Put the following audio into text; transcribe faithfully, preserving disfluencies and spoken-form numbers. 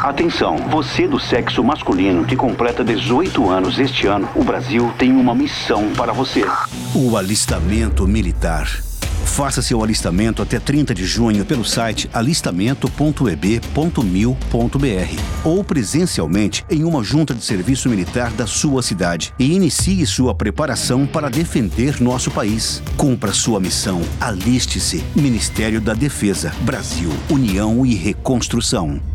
Atenção, você do sexo masculino que completa dezoito anos este ano, o Brasil tem uma missão para você. O alistamento militar. Faça seu alistamento até trinta de junho pelo site alistamento ponto e b ponto mil ponto b r ou presencialmente em uma junta de serviço militar da sua cidade e inicie sua preparação para defender nosso país. Cumpra sua missão. Aliste-se. Ministério da Defesa, Brasil, União e Reconstrução.